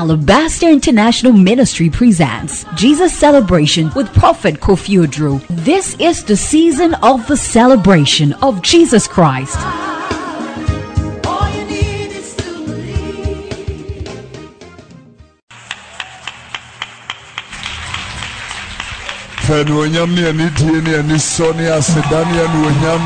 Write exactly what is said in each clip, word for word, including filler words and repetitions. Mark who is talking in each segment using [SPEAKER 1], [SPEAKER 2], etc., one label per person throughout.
[SPEAKER 1] Alabaster International Ministry presents Jesus Celebration with Prophet Kofi Oduro. This is the season of the celebration of Jesus Christ.
[SPEAKER 2] Fenuonyam ni anidie ni anisoni asedani anuonyam.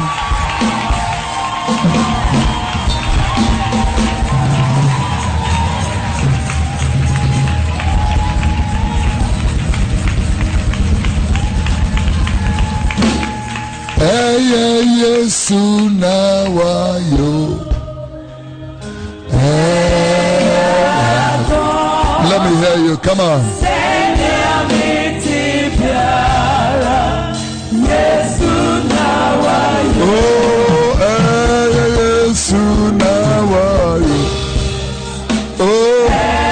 [SPEAKER 2] Eye Yesu na wayo. Let me hear you, come on. Oh, eh, Yesu na wayo. Oh,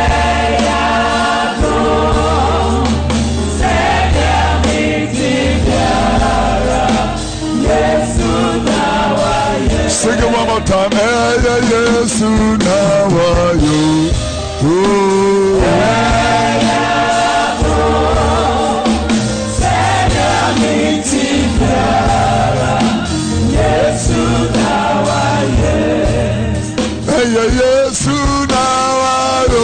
[SPEAKER 2] sing it one more time. Eh, Yesu na wayo. Oh, Yesu na wayo.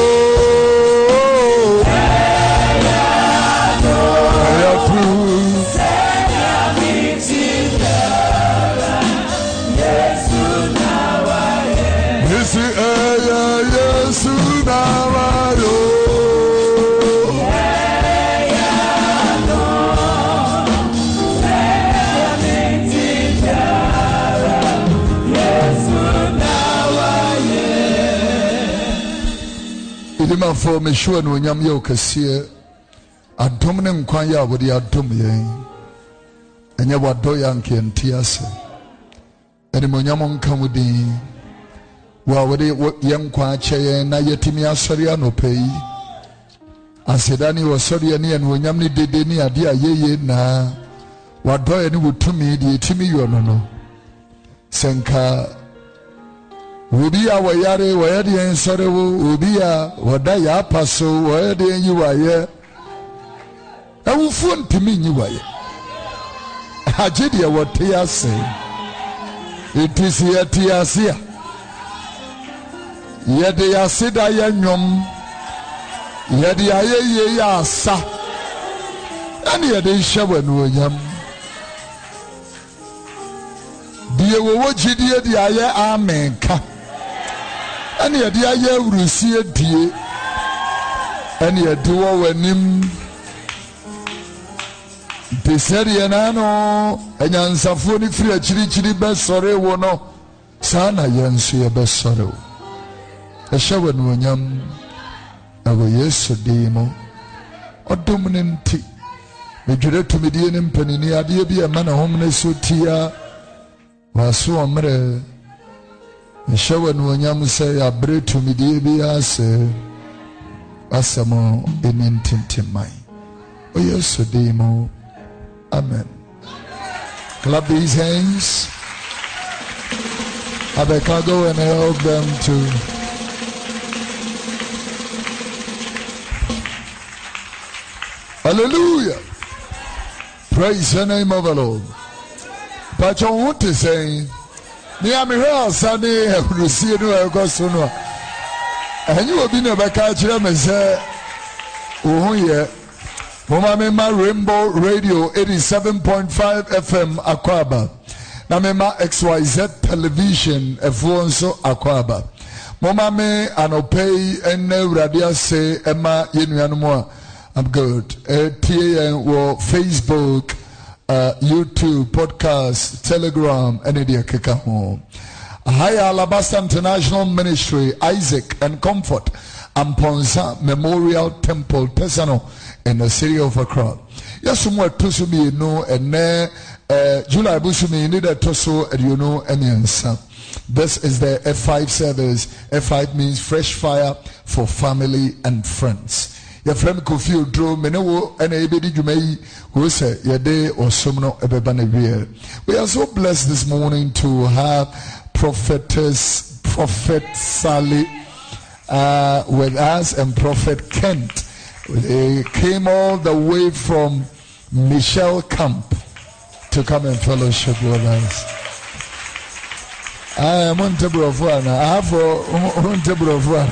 [SPEAKER 2] Idima for me sure no nyam ye okese adom ne nkwan ya wode adom yen enye wado ya nke ntiase ene mo nyam nka mudin wa wode ye nkwan ache na yetimi asori anopai asedani wo sori ne no nyam ne dede ne ade ayeye na wado ye ne wotumi de yetimi yo no no senka Obi a wayare wayade ensore wo obi a wada ya paso wayade yiwaye awufu ntimi nyiwaye agede wote ase etisi eti ase yede ya sida ya nwom yede ayeye ya asa ani yede hyewa no onyam die wo wogidie die aye amen ka ani yadi aye urusi edie ani yadi wo wanim peseri na no enyansafo ni firi achiri chiri be sore wo no sana yensu ye be sore wo ehyewe no onyam awo Yesu dimo odom ne nti medwere tumidie ne mpanini ade bi ema na homne so tia waso omre Mishawa no nyam say abretu midie bi ase asamo enintintimai. O Yesu dimo. Amen. Clap these hands. Abeka go and help them to Hallelujah. Praise the name of the Lord. But you want to say ni amihwa asane ehrusie no ekoso no enyi obi na beka kire me se ohunye mama me ma Rainbow Radio eighty-seven point five F M Akwaba na me ma X Y Z Television efonso Akwaba mama me anopei enne uradia se ema yenuanom a I'm good eh tie wo Facebook Uh, YouTube, podcast, Telegram, any day keka ho. Higher Alabaster International Ministry, Isaac and Comfort, Amponsa Memorial Temple, Tesano, in the city of Accra. Yes, somewhere to me no and ne July Busumi need a toso and you know any answer. This is the F five service. F five means fresh fire for family and friends. Your friend Kofi Oduro menewo ena ebedi dwumai who say yede osomno ebeba na wie. We are so blessed this morning to have prophetess Prophet Sally uh, with us and Prophet Kent. They came all the way from Michelle Camp to come and fellowship with us. I am on table of one. I have on table of one.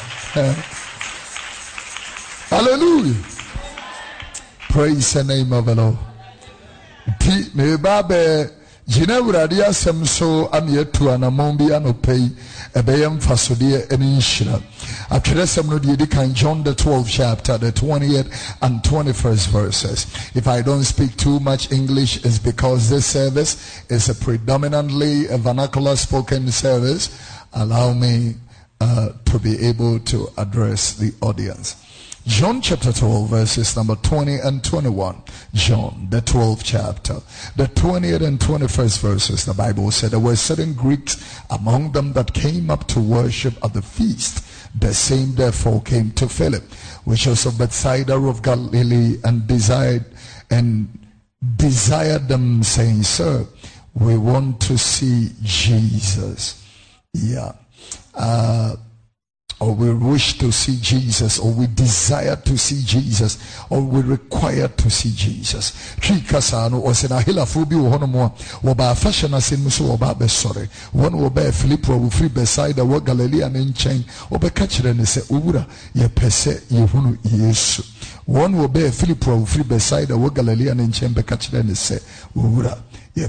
[SPEAKER 2] Hallelujah. Praise the name of the Lord. Me babe jina wurade asem so ametu anamon bi anopei ebeyem fasode eni nhira atweresem no de kan John the twelfth chapter, the twentieth and twenty-first verses. If I don't speak too much English, it's because this service is a predominantly a vernacular spoken service. Allow me uh, to be able to address the audience. John chapter twelve, verses number twenty and twenty-one. John, the twelfth chapter, the twentieth and twenty-first verses. The Bible said there were certain Greeks among them that came up to worship at the feast. The same therefore came to Philip, which was of Bethsaida of Galilee, and desired and desired them, saying, Sir, we want to see Jesus. Yeah. Uh Or we wish to see Jesus, or we desire to see Jesus, or we require to see Jesus. Trikasano or senahila fubi wonomo woba fashion asin muso woba be sorry. One woba Philippo will free beside the word Galilean in chain, or be catcher and say, Ura, ye pese ye hunu yesu. One will be Philippo will free beside the word Galilean in chain, be catcher and say, Ura. And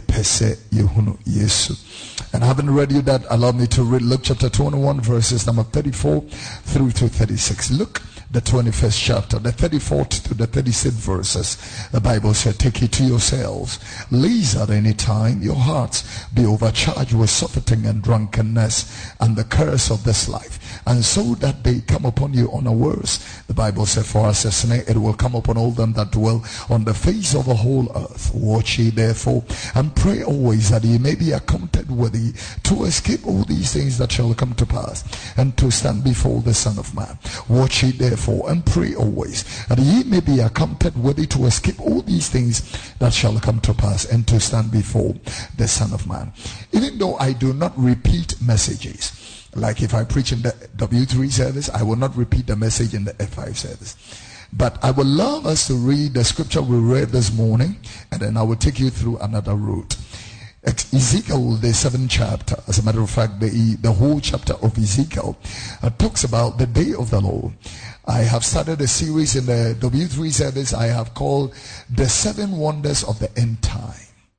[SPEAKER 2] having read you that, allow me to read Luke chapter twenty-one, verses number thirty-four through to thirty-six. Luke, the twenty-first chapter, the thirty-fourth to the thirty-sixth verses. The Bible said, take it to yourselves, lest at any time your hearts be overcharged with surfeiting and drunkenness and the curse of this life, and so that they come upon you unawares. The Bible said, for as a snare it will come upon all them that dwell on the face of the whole earth. Watch ye therefore, and pray always that ye may be accounted worthy to escape all these things that shall come to pass, and to stand before the Son of Man. Watch ye therefore, and pray always that ye may be accounted worthy to escape all these things that shall come to pass, and to stand before the Son of Man. Even though I do not repeat messages, like if I preach in the W three service, I will not repeat the message in the F five service. But I would love us to read the scripture we read this morning, and then I will take you through another route. Ezekiel, the seventh chapter, as a matter of fact, the, the whole chapter of Ezekiel uh, talks about the day of the Lord. I have started a series in the W three service I have called The Seven Wonders of the End Time.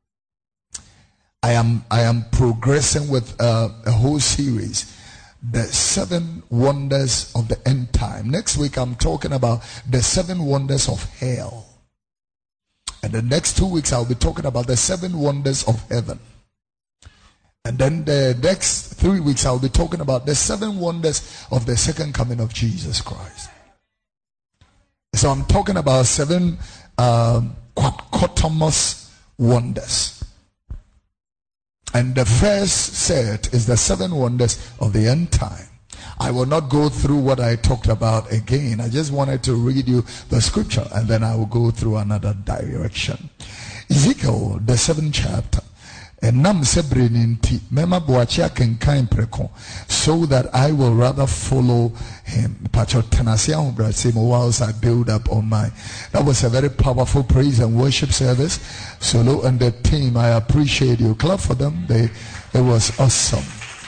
[SPEAKER 2] I am, I am progressing with uh, a whole series, The Seven Wonders of the End Time. Next week I'm talking about the seven wonders of hell. And the next two weeks I'll be talking about the seven wonders of heaven. And then the next three weeks I'll be talking about the seven wonders of the second coming of Jesus Christ. So I'm talking about seven um, quadcotomous wonders. And the first set is the seven wonders of the end time. I will not go through what I talked about again. I just wanted to read you the scripture, and then I will go through another direction. Ezekiel, the seventh chapter. And nam sebreninti mema boachia kenkan preko, so that I will rather follow him. Whilst I build up on my, that was a very powerful praise and worship service. Solo and the team, I appreciate you. Clap for them. They, it was awesome.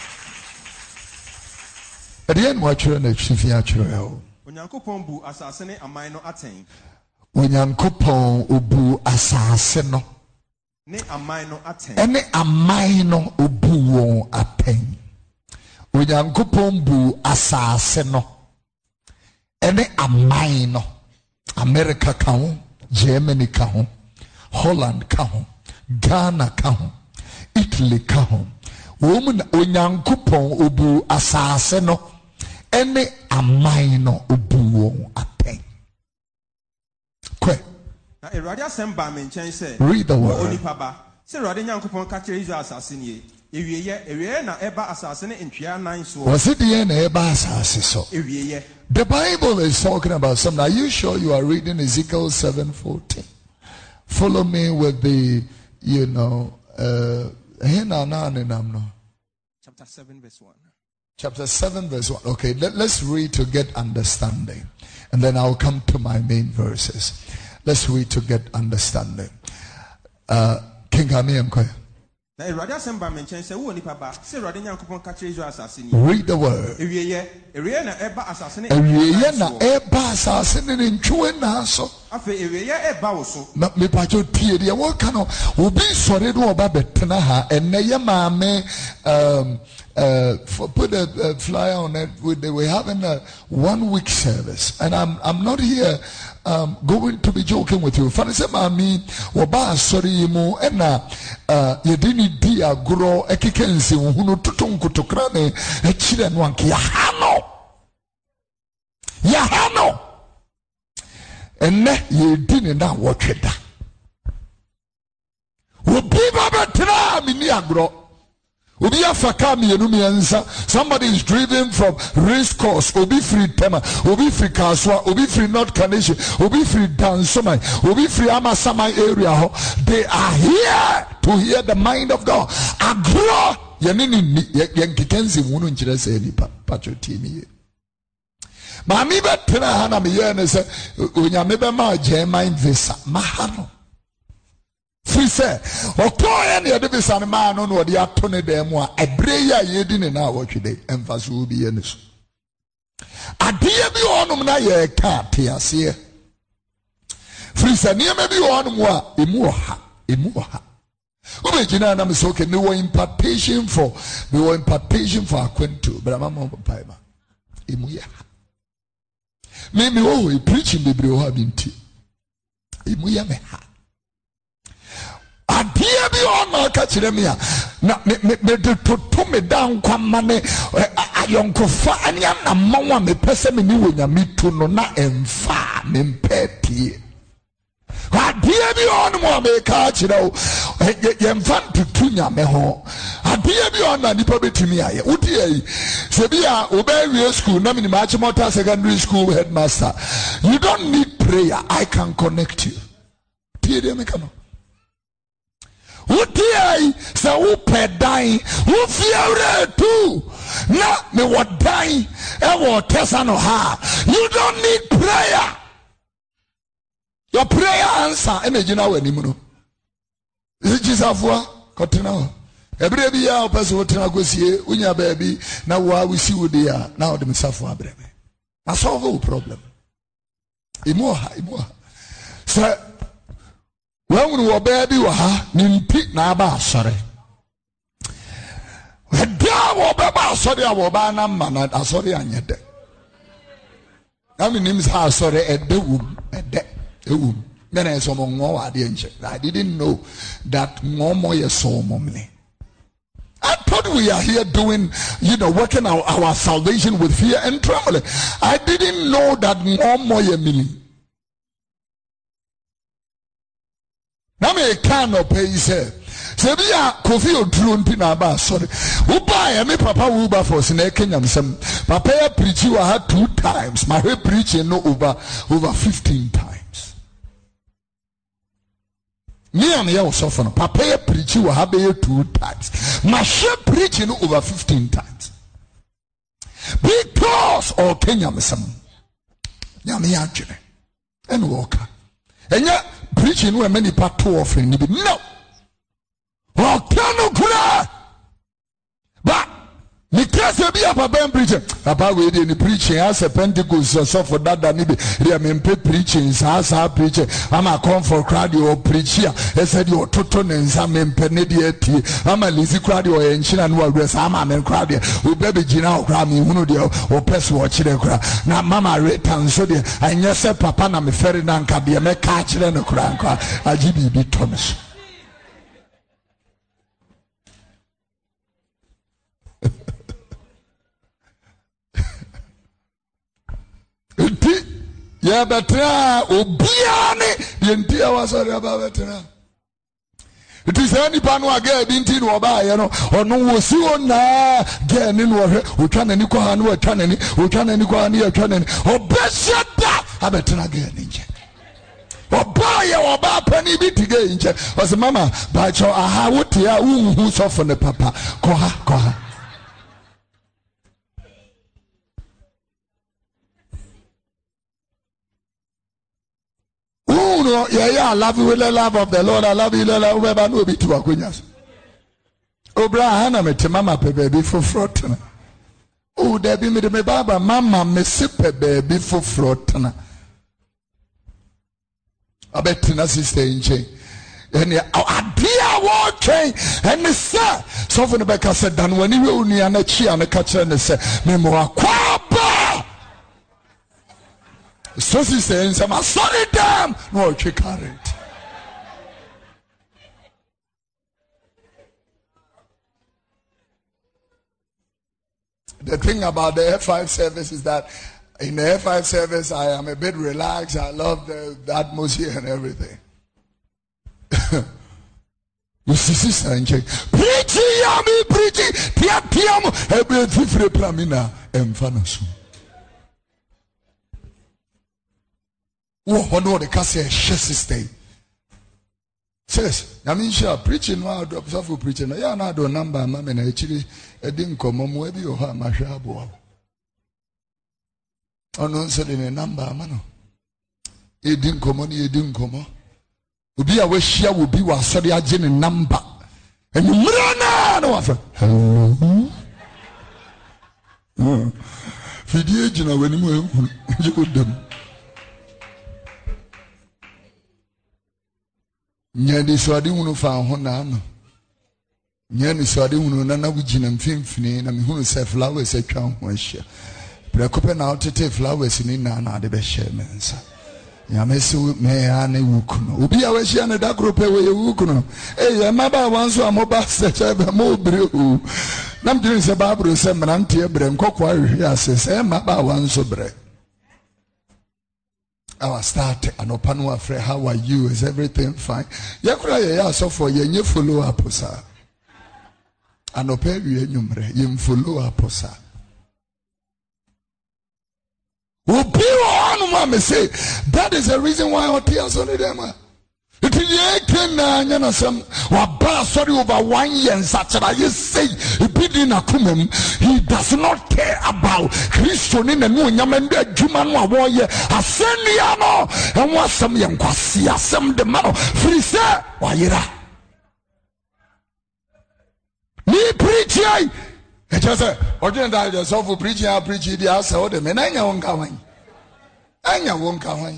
[SPEAKER 2] At the end, what you're in the Unyankopon bu asasene amaino aten. Unyankopon ubu asaseno. Ne amaino aten. Ene amaino ubu aten. Unyankopon bu asaseno. Ene amaino. America kaho, Germany kaho, Holland kaho, Ghana kaho, Italy kaho. Woman unyankopon ubu asaseno. Ene amaino ubu aten. Kwe. Read the word. Was it the end eba asase so? The Bible is talking about something. Are you sure you are reading Ezekiel seven fourteen? Follow me with the, you know, uh, chapter seven verse one. Chapter seven, verse one. Okay, let, let's read to get understanding. And then I'll come to my main verses. Let's read to get understanding. Uh, King Kamiamko. Read the word. Me pacho tie de what kind of will be sorry do about betena ha and neye mame um uh put a, a flyer on it. They were having a one week service, and I'm I'm not here um going to be joking with you. Funny say mami oba sorry mu ena uh yedini di agro ekikensi hunu tutunku tokrane e chire no anke ya hano ya hano enne yedini na wotweda obi baba tra mi ni agro. Somebody is driven from race course, Obi free Tema, Obi free Kaswa, Obi free North Carnation, Obi free Dansomai, Obi free Amasamai area. They are here to hear the mind of God. Agro Yanini Yankikenzi Wunu Njirese ni Patrotini. Mami betena hana miyene se unyamebe ma jema invesa mahano. Free say, Okoya ni ade visa ni ma no no de atone dem a ebreya yedi ni na wotwede emfaso obi ye niso. Ade bi onum na ye ka te ase. Free say ni me bi onum a emu oha, emu oha. Ube jina na me so ke ni wo impartation for, we were impartation for akwento, but mama papa ma. Emu ya. Me me oh, he preaching bebre o ha binti. Emu ya me ha. Adia bi ono ka kire me a na me me de toto me dan kwama ne ayonkofa anya na mawa me pese me ni wonya mitu no na emfa me mpeti. Adia bi ono mo me ka kire o yemfa tutunya me ho. Adia bi ono nipa betumi aye wodi ayi se bia obewie school na me ni ma Chimota secondary school headmaster. You don't need prayer, I can connect you. Tie me kama Uti sa upe dai ufiare tu na me what dai e what tesano ha. You don't need prayer. Your prayer answer energy na we nimuno. Jisafua kotina. Every bi ya person wotina gosie unya baby na wa we see wo dia na o de misafua brebe. Na solve the problem. Imoha imoha. So when we were baby, waha, nimpi na aba sorry. Weda wo baba sorry awoba na mana asori anyede. I mean names ha sorry edewum ede ewum. Then I saw mo ade nche. I didn't know that momo ye so momle. I thought we are here doing, you know, working our, our salvation with fear and trembling. I didn't know that momo ye mili. Na me can no pay say se bia Kofi Oduro nti na ba sorry uba ya me papa uba for se na Kenya msem papa ya preach wa ha two times my he preaching no over over fifteen times me am ya osofo no papa ya preach wa ha be two times my she preaching no over fifteen times because o Kenya msem ya me ya twene en wo ka enya preaching no many part two offering ni bi no o kanu kura ba ni kase bi apa ben preaching papa we dey ni preaching as a Pentecost so for that that ni bi dey me pe preaching sa sa preaching ama come for crowd or preach here e said you toto nenza me pe ne dey ati ama lazy crowd or enchina no agre sa ama men crowd there we be gina o crowd me hunu dey o person o chire crowd na mama return so dey anya se papa na me ferry na nka dey me ka chire no crowd nka ajibi bi Thomas ya betra obiane de ntia wasori aba betra it is any panu aga binti no oba ye no ono wosi ona ge ni no hwe otwa nani kwa ha no otwa nani otwa nani kwa ni otwa nani obeshada abetra ge ni nje oba ye oba pani bi tige nje was mama ba cho aha wotia unhu sofo ne papa ko ha ko ha know, yeah, yeah, I love you with the love of the Lord. I love you with the love of the Lord. To Akunyas. Obrahana me te mama pe baby for frotna. Oh, there be me de me baba mama me sipe baby for frotna. I bet tina sister inche. And ya adia walking and the sir. So for the back I said, Dan when you only an a chi and a catcher and say, Memoa quapa. So she says, I'm sorry, damn. No, she carried. The thing about the F five service is that in the F five service, I am a bit relaxed. I love the, the atmosphere and everything. You see, sister, and check. Preaching, yummy, preaching. Tia, tia, everything for the plamina and fanasu. Oh, no, the castle sister. Says, I mean, sure, preaching, no, I drop off preaching. Yeah, no, I don't number, mamma, and actually, I didn't come on where you have my shabo. Oh, no, said in a number, man. It didn't come on, it didn't come on. Ubi a share will be was sorry a gen number. And you run no offer. Hello. Fidi agent when you could them. Nyadi swadi unu fa hona no. Nyani swadi unu nana wujina mfimfini na mihunu se flowers e twa ho ahia. Prekope na otete flowers ni na na de be share mensa. Yamesu me ane wukuno. Ubi a we share na da group e we wukuno. Eh ya maba wanso amoba se chebe mo bre o. Nam din se babro se mrante e bre nkokwa hwe ase se maba wanso bre. Our start and open our friend, how are you? Is everything fine? Yakura ya so for ye follow up sir. And open you numre, you follow up sir. Say that is the reason why our tears on them. It is a some sorry over one year and such as you say he does not care about Christian in the new Yaman Juman warrior. I send you and what some young Quasia, some the man free sir. Why you me preach I just say, or didn't I just offer preaching? I preach the answer or the men I won't come. I won't come.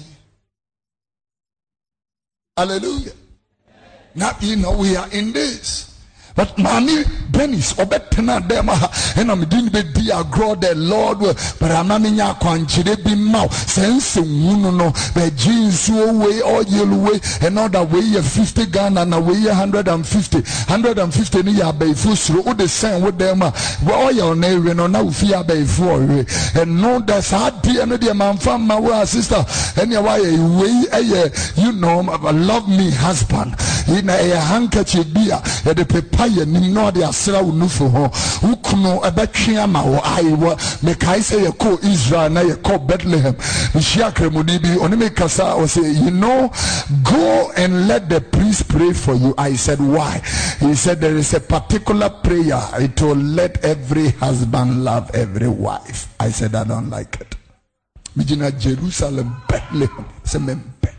[SPEAKER 2] Hallelujah. Now you know we are in this. But mommy Benis obetena dem and I'm doing the dear God the Lord but I'm not in your country be mouth sense no no the jeans way or yellow way another way fifty Ghana and away one hundred fifty one hundred fifty near by full all the same with them well your name no now fear by four and no that's hard dear no dear man from my sister anyway way you know love me husband in a handkerchief beer at the paper ye no de asra unufu ho ukuno ebetwe ama wo aiwo me kai say ye call Israel na ye call Bethlehem nhia kremudi bi oni me kasa o say you know go and let the priest pray for you. I said why? He said there is a particular prayer it will let every husband love every wife. I said I don't like it. Mijina Jerusalem Bethlehem se mempe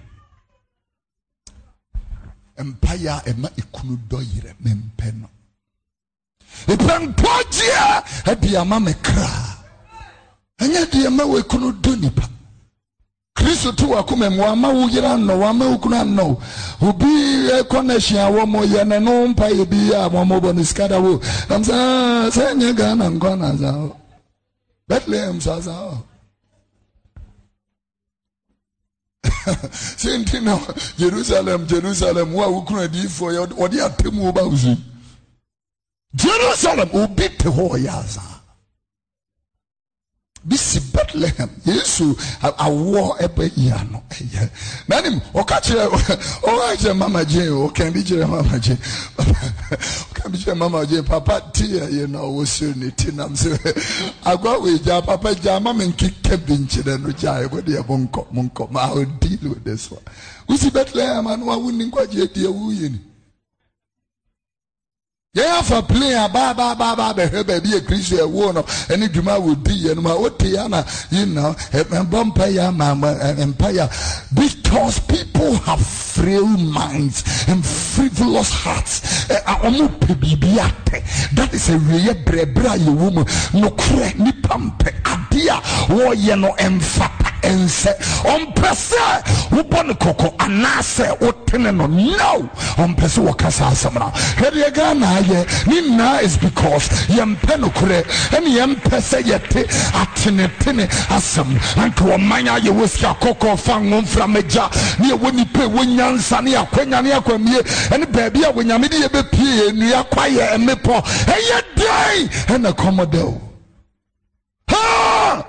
[SPEAKER 2] empire ema ikunu doyire mempe no ipen pojia ebi ama mekra anya de ema we kunu donipa Kristo tu akome mo ama wo yira no wa ma ukunu no obi connection awo mo ye ne no mpa ye bi a mo mo boniskada wo am sa sa nya ga na ngona za Bethlehem sa za Saying now, Jerusalem, Jerusalem, what we couldn't do for you, or the Atemu about Jerusalem will beat the whole Yaza. This Bethlehem, yes, a war every year. Madam, or catch her, or I say, Mamma Jane, or can be your Mamma Jane, can be your Mamma Jane, Papa Tia, you know, was soon it. I go with your Papa Jama and kick Kevin Children, which I would dear Monko, Monko, I will deal with this one. We see Bethlehem and one wouldn't quite yet dear wooing. Yeah, for playing ba ba ba ba be baby a Christian one any duma will be and my otiana, you know, and bumpire mama empire because people have frail minds and frivolous hearts. That is a real brebra you woman no crack ni pampe adia or yeno emfata. And say, on Pesa, who born coco, and Nasa, or Teneno, no, on Pesa, Wakasa Samana. Heriagana, Nina is because Yam Penocre, and Yam Pesa yete, Atenetene, Assam, and Kwamanya, you was your coco fang from a jar, near Winnipe, Winyan, Sania, Quenya, Quemia, and baby, when Yamidi be near Quaya and Mepo, and yet day, and a Commodore. Ha!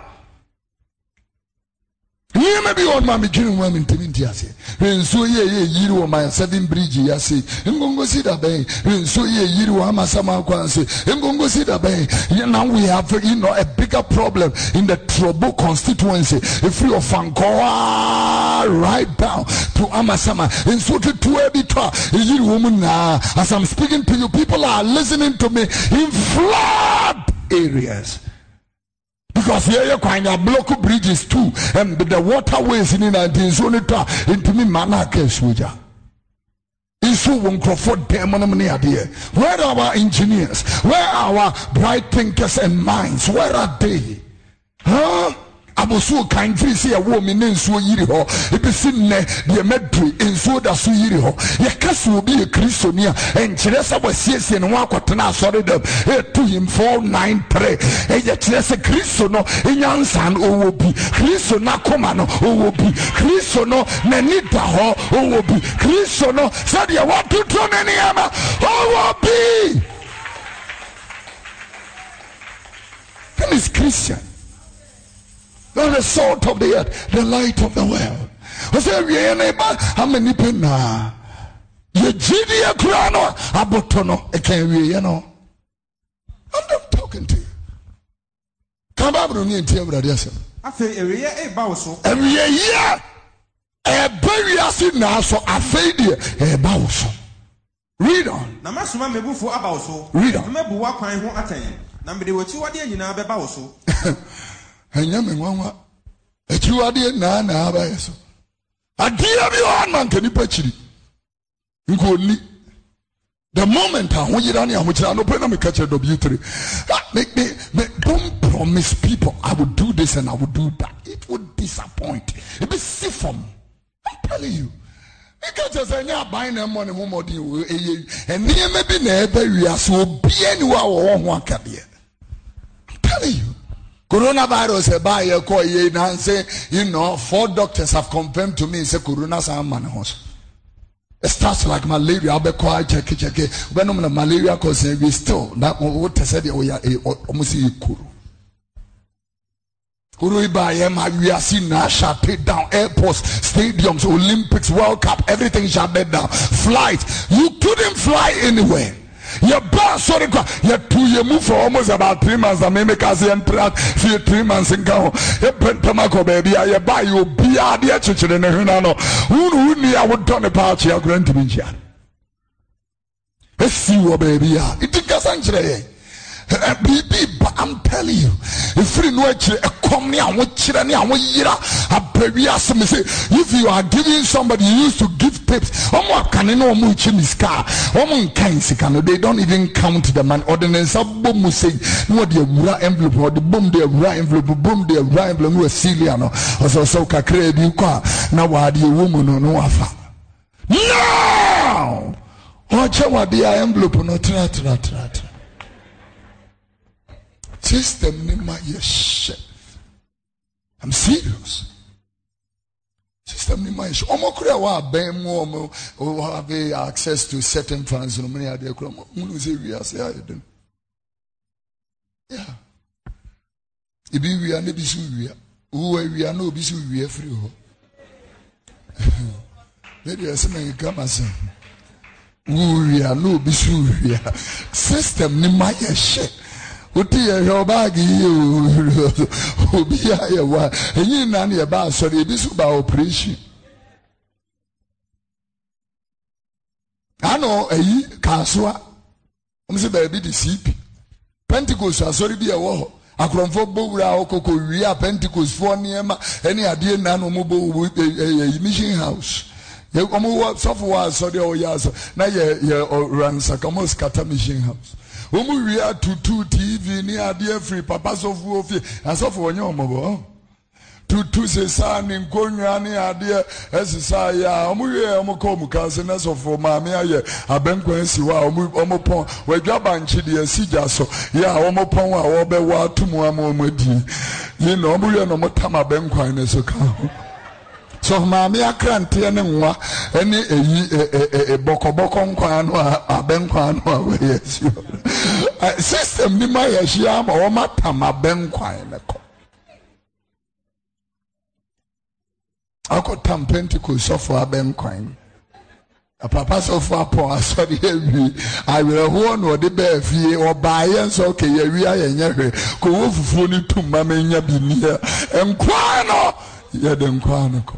[SPEAKER 2] You may be on my beginning woman to Intiasi. And so ye you my seven bridge yasi. And go see that bay. And so ye you ama sama kwansi. And go see that bay. Now we have you know a bigger problem in the Trobo constituency. If you fankoa right down to Amasama. And so to to ebitwa you woman now. As I'm speaking to you, people are listening to me in flood areas. Because here you kind of block bridges too, and the waterways in the zone into me manaka suja. Isu won Crawford Demonamani idea. Where are our engineers? Where are our bright thinkers and minds? Where are they? Huh? Abosu kind free see a woman in so yiri ho. If you see ne the medry in so da so yiri ho. Ye kasu will be a Christonia and Teresa was yes and one quatana sorry them to him four nine three. And yet Teresa Christo no in Yansan o be Christo na komano o be Christo no nenita ho o be Christo no said you want to turn any ama o be. That is Christian. The salt of the earth, the light of the world. I say, how many pena? You Gidia Crano, Abotono, a can we, you know. I'm not talking to you. Come up with me and tell me that yes. I say, every year, a bowso. Every year, a very acid now, so I fade you, a bowso. Read on. Namasuma mebu for abowso. Read on. Mebu wakwan ho atanye. Number the what you are in our bowso. And Yaman, a true idea, Nana, so. A dear beyond man can you patch it? You could need the moment I want you down here, which I know, when I catch a W three. Make me, don't promise people I would do this and I would do that. It would disappoint. It be siphon. I'm telling you. Because as I know, buying them money, more than you, and near maybe never we are so be anywhere or one can be. I'm telling you. Coronavirus a buy a call ye and say, you know, four doctors have confirmed to me, say Corona man house. It starts like malaria, I'll be quiet, check it, check it. When I'm malaria cause we still that what I said we are almost Kuru. Kuru by M we are seeing now shut it down, airports, stadiums, Olympics, World Cup, everything shut it down. Flight. You couldn't fly anywhere. Your boss, sorry, you two you move for almost about three months. I may make us enter for three months and go. You put tobacco, baby. I buy you be a dear children in the Hunano. Who knew I would turn a part you're going to be here. Let's see what baby are. It doesn't say. But I'm telling you, if you know it, come near what if you are giving somebody, you used to give tips. They don't even count the man. Ordinance of boom say, no, the envelope or the boom, the envelope, boom, the envelope, no, Siliano, or so, so, Cacre, you car. Now, what the woman or no offer? No! Watch out, the envelope, no, tra, tra, tra, tra. System nima yes. I'm serious. System nima yes. Omo kura wa ben mo omo have access to certain funds no many ade kura mo no say we are say them. Yeah. Ibi we are no bi su we. Who we are no bi su we free ho. Let you say me come as who we are no bi su we. System nima yes. Uti your bag you be here one and you none your bag so they be about operation. I know a Kaswa Omse baby the C P. Pentecost asori bi e wo ho. Akromfo bowura okoko wi a Pentecost for niema eni ade na no mo bo mission house. Ye omo wo so for asori o ya so na ye ye ransa kamo scatter mission house. Omo wi a tutu T V ni ade free papa so fu ofie asofo onye omo bo. Tutu se sa ni nkonwa ni ade esisa ya omo wi omo ko mu kanse na sofo maame aye abenkwan si wa omo omo pon wadwa banchi de asija so ya omo pon a wo be wa tumu am omo di yi no omo wi no mo tama benkwan ne so ka so maame akrante ne nwa ene eyi e bokoboko nkwan no abenkwan no a we yes system ni ma ya hia ma wo matama benkwan ne ko Ako tam Pentecost of Abenkwan. A papa so far upon a sorry heavy. I will hold no the bear fee or buy and so okay, we are in your go funny to mamma in your binia and quano. Yeah, then quano.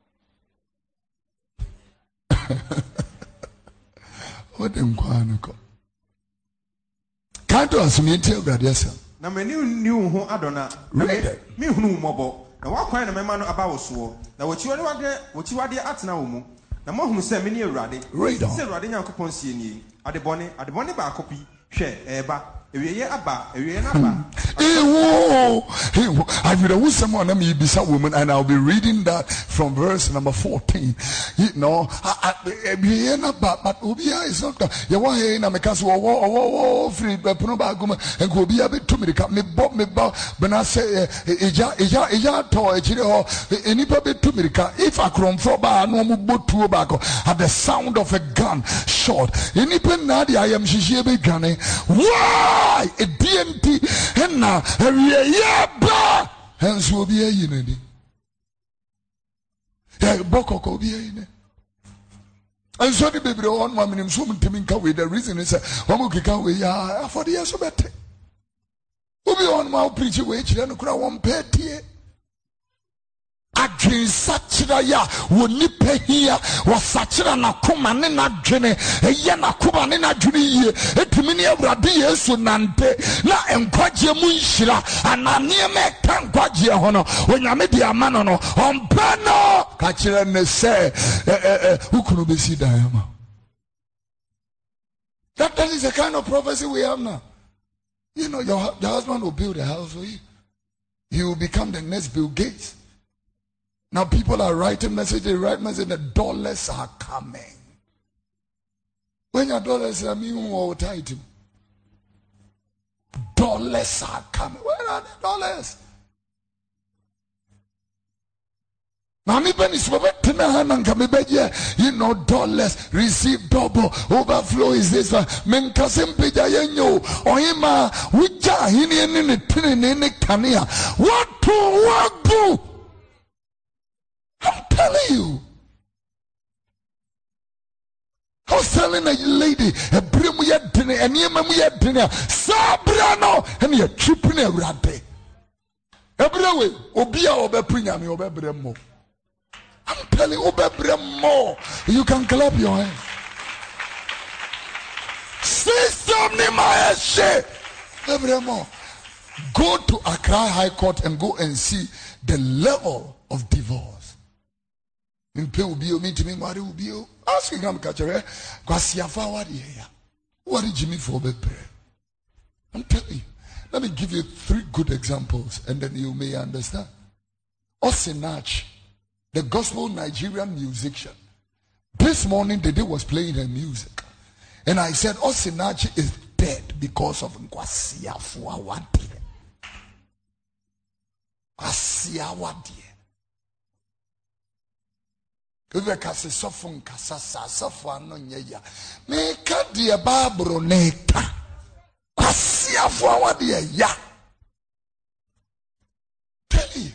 [SPEAKER 2] What then quano? Can't us me tell that yes.
[SPEAKER 3] Now, many knew who Adona read me who mobile. Na wakwan na mema no aba wo so na wachi wade wade wachi wade atena wo mu na mohunu se me ne awurade se awurade nyankopon sie ni ade bone ade bone ba akopi hwe eba ewiye aba ewiye na aba
[SPEAKER 2] ewo ewo I will use someone am ibisa woman and I'll be reading that from verse number fourteen. You know ewiye na ba but obia is not you want here na meka so wo wo free pepono ba goma and go obia be to me ka me bo me ba bena say eja eja eja to echire ho enipa be to me ka if akromfo ba no mo botuo ba ko at the sound of a gun shot enipa na dia I am shishie be gane why a D N T henna ewiye ba henso obi ayi nani ya bokoko obi ayi ne and so the baby on one minute so mtimi nka we the reason is omo kika we ya for the years so better obi on ma preach we chire no kura won petie adwen sachira ya woni pehia wasachira na koma ne na dwene eye na koma ne na dwene ye etimi ne awurade Yesu nante na enkwaje mu nhira anane me tankwaje ho no onyame di amano no ompa no ka kire ne se eh eh ukunu besi dayama. That that is the kind of prophecy we have now. You know, your, your husband will build a house for you. You will become the next Bill Gates. Now people are writing messages, they write messages, the dollars are coming. When your dollars are mean what title? Dollars are coming. Where are the dollars? Mami beni sobe tina hananga mebeje, you know dollars receive double overflow is this one. Menkasim peja yenyo oima wija hini eni ni tini nini kania. Watu wagu. I'm telling you. I was telling a lady, a brim we had dinner, and you mammy had dinner, Sabrano, and you're tripping a ratte. Every way, Obia Obe Prinyami Obe Bremo. I'm telling you, Obe Bremo. You can clap your hands. Say something, my shit. Bremo. Go to Accra High Court and go and see the level of divorce. Ask him, Catcher, what did Jimmy for be prayer? I'm telling you. Let me give you three good examples and then you may understand. Osinach, the gospel Nigerian musician. This morning, the day was playing her music. And I said, Osinach is dead because of Nkwasiafuawadi. Kwasiawadi. Uwe kasi sofu nkasasa sofu anonyeya meka diye babro neka kwasi afu awadiye ya tell you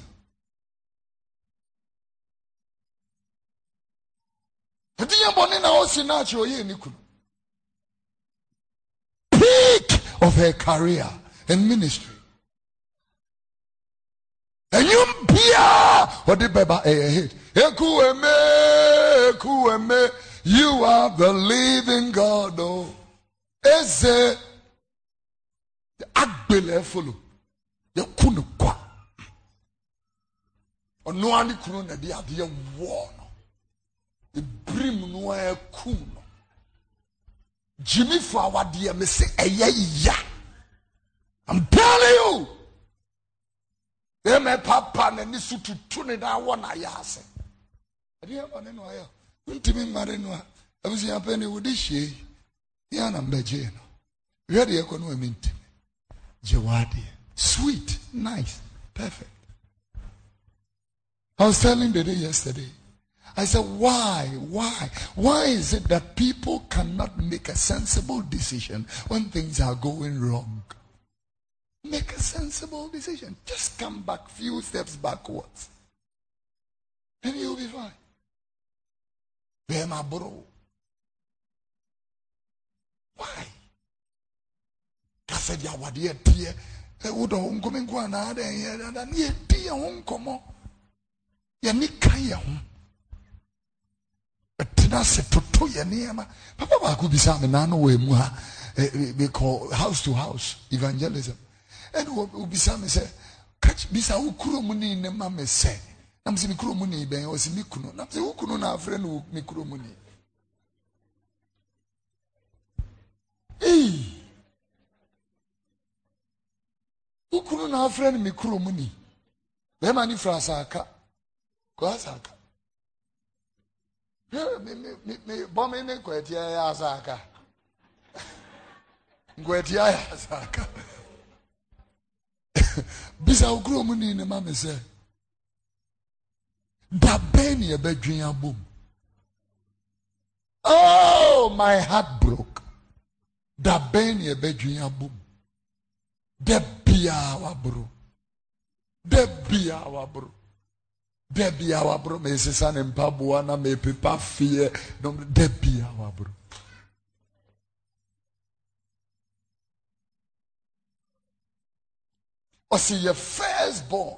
[SPEAKER 2] hadiye mboni na osi nachi oye nikunu peak of her career and ministry and you pia odi beba eh eh Ekueme, Ekueme, you are the living God, oh. eze agbele follow ye kunu kwa ono ani kunu na de ade wo no e brim no e ku no Jimmy for our dear me say eya. I'm telling you. They me papa na ni sutu tuni da wona ya se. Ade ya bone no ayo. Ntimi mare no a. Abusi ya pe ni wodi hye. Ya na mbeje no. Ready e ko no minti. Jewadi. Sweet, nice, perfect. I was telling the day yesterday. I said, why? Why? Why is it that people cannot make a sensible decision when things are going wrong? Make a sensible decision. Just come back few steps backwards. And you'll be fine. Where my bro? Why? I said, yeah, what dear dear? I would have come and go another and dear dear home come on. Ya ni kaya home. Tenase toto ye niema papa ba ku bisa me na no we mu ha we call house to house evangelism and we bisa me say catch bisa ukuro mu ni ne ma me say na me say mi kuro mu ni ben o si mi kuno na me say ukuro na afre no mi kuro mu ni eh ukuro na afre no mi kuro mu ni be ma ni fra saka ko asaka me me me bombe ne kwetia ya saka kwetia ya saka bisa ukuro mu ni ne ma me say da ben ye bedwen abom. Oh, my heart broke. Da ben ye bedwen abom. De bia wa bro. De bia wa bro. Debi awa bro me sisa ne mpaboa na me pepa fie no debi awa bro. O see your firstborn.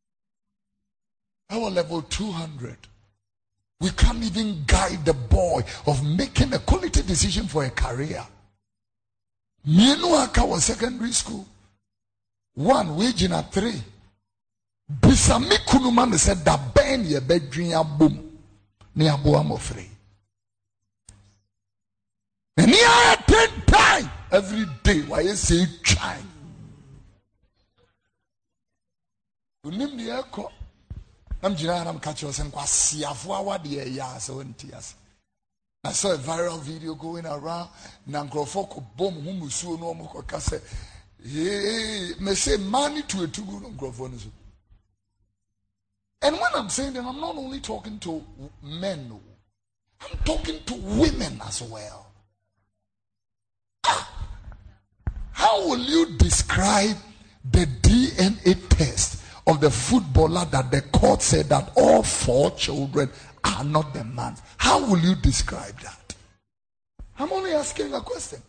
[SPEAKER 2] Our level two hundred. We can't even guide the boy of making a quality decision for a career. Mienu aka was secondary school. One wage in a three. Bisami kunuma me said that ben ye bedrin abom ne aboa mofre. And here ten time every day why you say try. Unim the eko. I'm jina am catch us and kwasiafo awade ya so ntias. I saw a viral video going around nankrofo ko bom hu musuo no mo ko say hey me say money to a tugu no nkrofo no so. And when I'm saying that, I'm not only talking to men, I'm talking to women as well. Ah, how will you describe the D N A test of the footballer that the court said that all four children are not the man's? How will you describe that? I'm only asking a question.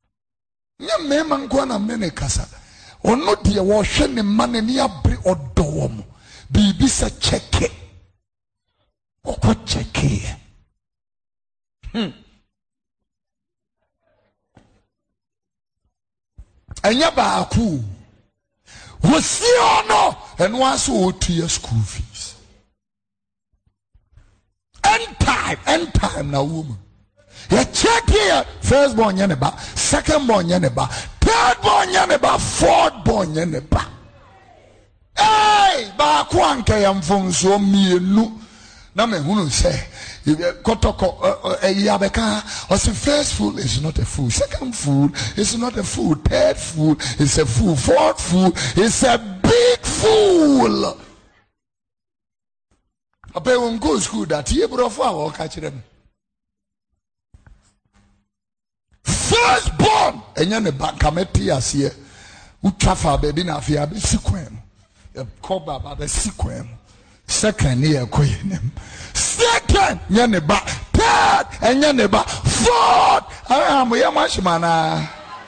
[SPEAKER 2] Ono dia wo hwe ne mane ne abre odo mo bibi sa cheke oko cheke hmm anya ba ku wo si ono eno aso otua school fees end time end time na woman ya check here first born ya ne ba second born ya ne ba third born ya ne ba fourth born ya ne ba hey ba ko anka ya mfonso mienu na me hunu say kotoko ya beka o say first food is not a food, second food is not a food, third food is a food, fourth food is a big fool. Abe won go school that ye brofo a wo ka kire me first born enya ne ba kameti ase utwafa baby na afia be sikwem e ko baba be sikwem second ye koyenem second nya ne ba third enya ne ba fourth ah mo ye mashimana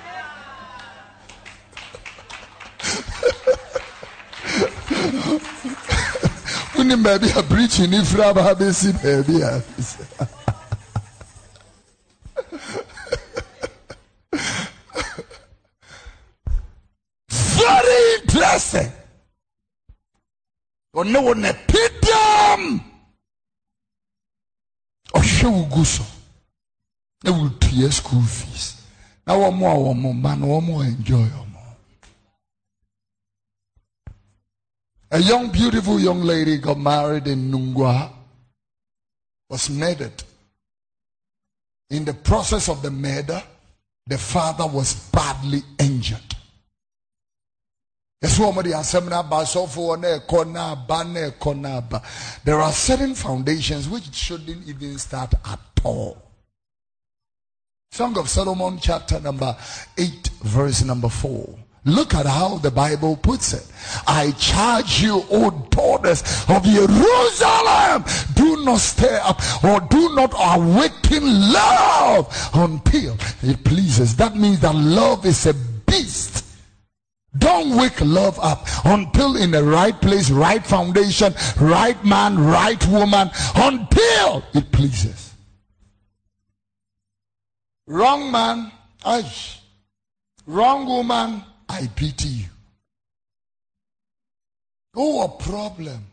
[SPEAKER 2] uni baby a preaching if raba be si baby say. Or no one a pitiam. Or show guso. They will pay school fees. Now one more, one more man, one more enjoy one more. A young, beautiful young lady got married in Nungwa, was murdered. In the process of the murder, the father was badly injured. There are certain foundations which shouldn't even start at all. Song of Solomon chapter number eight verse number four. Look at how the Bible puts it. I charge you, O daughters of Jerusalem, do not stir up or do not awaken love until it pleases. That means that love is a beast. Don't wake love up until in the right place, right foundation, right man, right woman, until it pleases. Wrong man, I. Wrong woman, I pity you. Oh, a problem.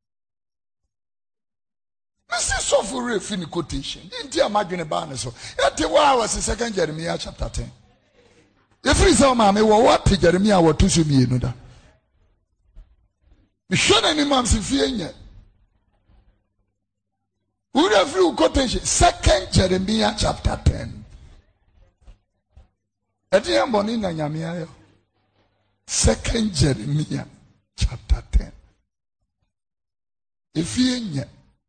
[SPEAKER 2] This is so for a fin quotation. Didn't you imagine a banner? So, yet I was in second Jeremiah chapter ten. If you say, Mammy, what Jeremiah was to see me, another. You shouldn't any man's in fear yet. Would have you quotation? Second Jeremiah chapter ten. Second Jeremiah chapter ten. If you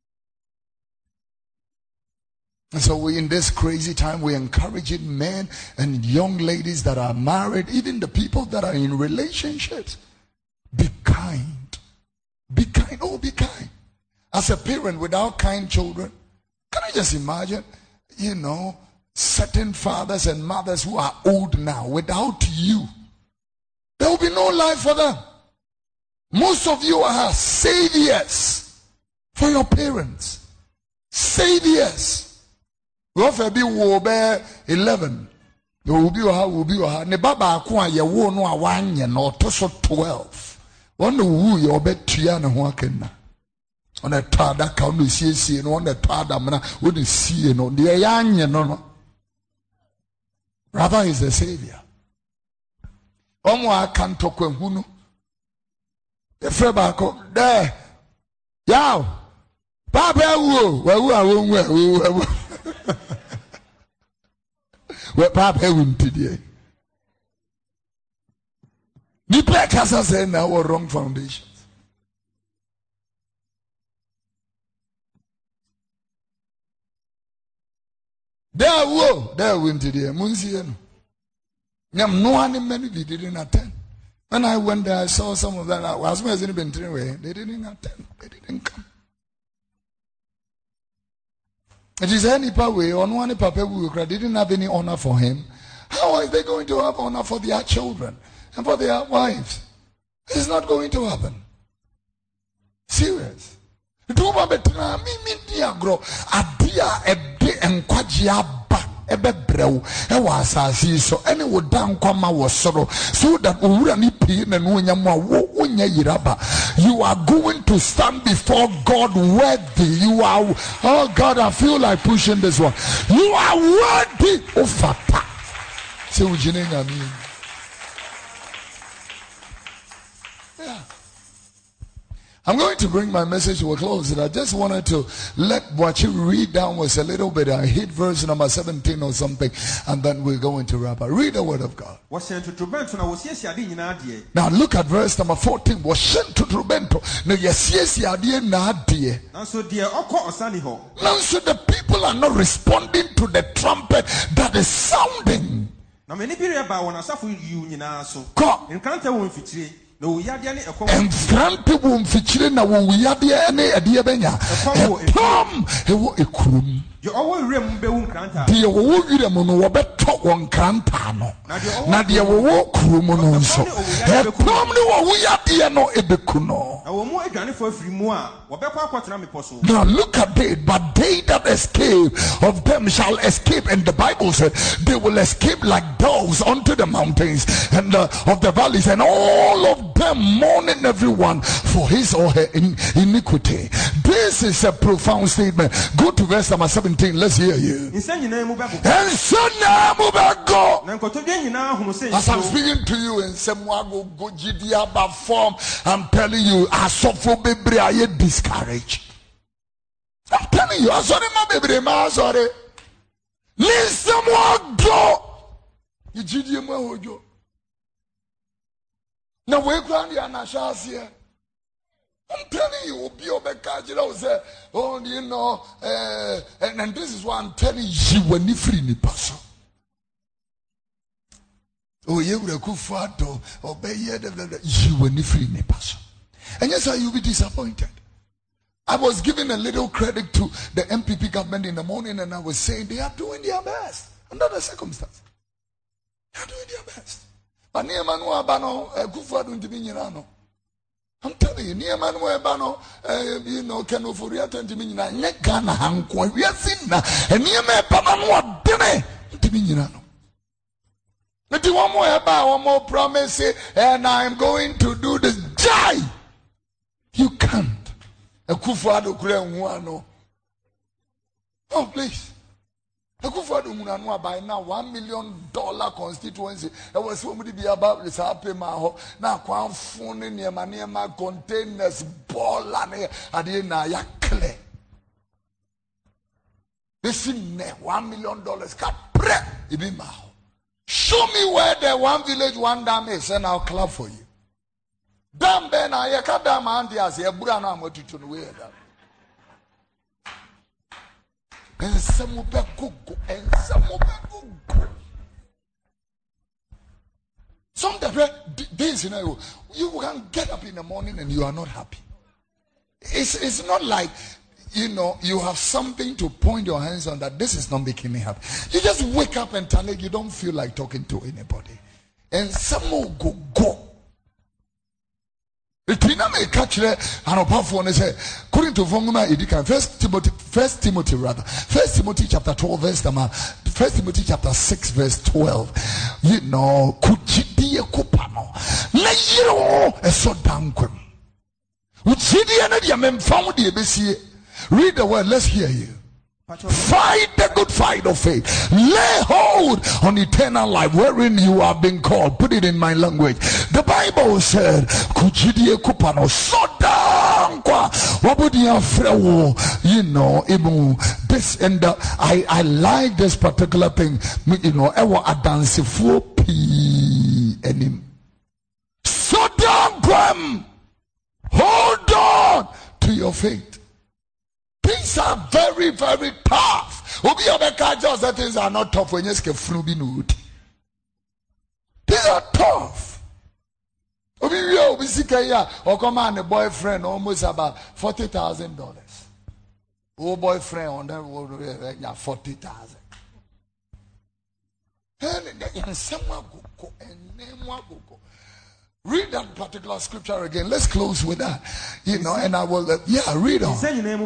[SPEAKER 2] and so we, in this crazy time, we're encouraging men and young ladies that are married, even the people that are in relationships. Be kind. Be kind. Oh, be kind. As a parent without kind children, can I just imagine, you know, certain fathers and mothers who are old now, without you, there will be no life for them. Most of you are saviors for your parents. Saviors. We offer be wo be eleven. The will be or will be or ne baba kwa ye wo no a one ye no to so twelve. One who your bet triana huaken. On a tada count to see and on the tada mana wouldn't see no the young no no. Rather is the savior. Omwa can talk when who the Frebako there. Yow Papa woo where who are where where Papa wouldn't today. The Pekasa said now were wrong foundations. There were there went today. Munsian. Yam no one many didn't attend. When I went there, I saw some of them. I was in the way. They didn't attend. They didn't come. It is any way on one papa who didn't have any honor for him. How are they going to have honor for their children and for their wives? It's not going to happen. Serious. Do ma betra mi mi dia gro adia ebe enkwagye ba ebe brew e wa asase so ene wo dan kwama wo soro so that owura ni pii na no nya mo wo onya yiraba. You are going to stand before God worthy. You are, oh God, I feel like pushing this one. You are worthy of fata. Say ujine ngami. Yeah. I'm going to bring my message to a close, and I just wanted to let what you read down was a little bit. I hit verse number seventeen or something, and then we're going to wrap up. Read the word of God. Now look at verse number fourteen. Now so the people are not responding to the trumpet that is sounding. And Franti won't feature na wo yade ene ade benya. Tom he wo ekrum. The owo wirem no wobeto won kranta no. Na de owo krumu no nso. E pom ne wo yade no ebeku no. Now look at it, but they that escape of them shall escape, and the Bible said they will escape like dogs unto the mountains and uh, of the valleys, and all of them mourning everyone for his or her in, iniquity. This is a profound statement. Go to verse number seventeen. Let's hear you. As I'm speaking to you in Semwago Gojidia form, I'm telling you, I suffer baby, I get discouraged. I'm telling you, I saw my baby, my sorry. Listen, what go? You did you mojo. Now we're going to Anashasia. I'm telling you, say, oh, you know, uh, and, and this is what I'm telling you when you free me, person. Oh, you will go for to obey you when you free me, person. And yes, you'll be disappointed. I was giving a little credit to the M P P government in the morning, and I was saying they are doing their best under the circumstances. They are doing their best. But near Manu Abano, a good for doing the I'm telling you, near Manuel Bano, you know, can of Furiata to me, Negana, Hanqua, we are seen, and near me, Panama, Dene, Timinano. But you want more about one more promise, and I'm going to do this. Jai! You can't. A Kufado Kuano. Oh, please. A Kufado Munanua by now, one million dollar constituency. There was somebody be about this happy maho. Now, Kwan phone in your manema containers, ball and Adina Yakle. This is one million dollars. Capre, Ibimaho. Show me where the one village, one dam is, and I'll clap for you. Dam Ben, I Yakadam Andias, Yabrana, what you to wear that. And some will be good, and some will be good. Some days, you know, you can get up in the morning and you are not happy. It's, it's not like, you know, you have something to point your hands on that this is not making me happy. You just wake up and tell it you don't feel like talking to anybody. And some will go, go. The Tina may catch there and a powerful one say, according to Vonguma Edika, First Timothy, First Timothy rather, First Timothy chapter twelve, verse number, First Timothy chapter six, verse twelve. You know, could you be a cupano? Lay a so danquim. Would see the energy men found the A B C. Read the word, let's hear you. Fight the good fight of faith. Lay hold on eternal life wherein you are being called. Put it in my language. The Bible said, Kujidie kupano sodan kwa wabudia frewo. You know, this and the, I I like this particular thing. You know, ewa adansi fu pi enim. Sodan kwam. Hold on to your faith. Things are very, very tough. Obi Obeka just that things are not tough when you skip flubi nude. These are tough. Obi yo obi sikaya or come on a boyfriend almost about forty thousand dollars. Oh boyfriend on that yeah forty thousand. And someone go and name one go. Read that particular scripture again. Let's close with that. You know, and I will, uh, yeah, read on.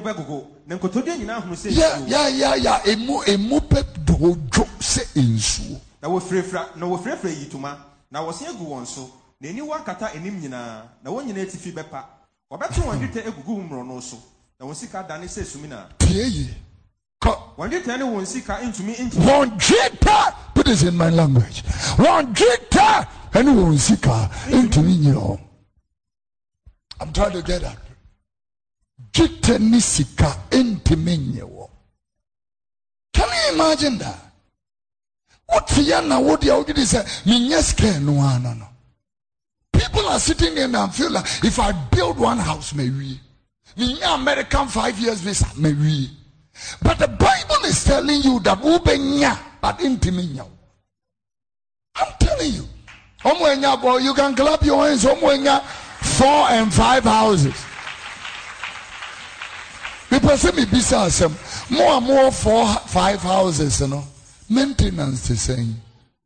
[SPEAKER 2] Yeah, yeah, yeah, yeah. Emu, emu pep dojo se insu.
[SPEAKER 3] Na wo frefra, na wo frefra yituma. Na wo se egu wonso. Na eni wakata enim nyina. Na wo nyina etifi bepa. Obeto wandwete egugu humro no so. Na won sika dane se sumina.
[SPEAKER 2] Tie.
[SPEAKER 3] Wandwete ne won sika intumi inti.
[SPEAKER 2] Wandwete. Put this in my language. Wandwete. Anyone sika into me. I'm trying to get that. Jiteni sika into me. Can you imagine that? What Fiana, what the audience say? Minyeske no no no. People are sitting in and feel like if I build one house, maybe. Minya American five years visa, maybe. But the Bible is telling you that ubenya, but into me. I'm telling you. Boy, you can clap your hands. Four and five houses. The person me bisa asem more and more four five houses, you know. Maintenance the same.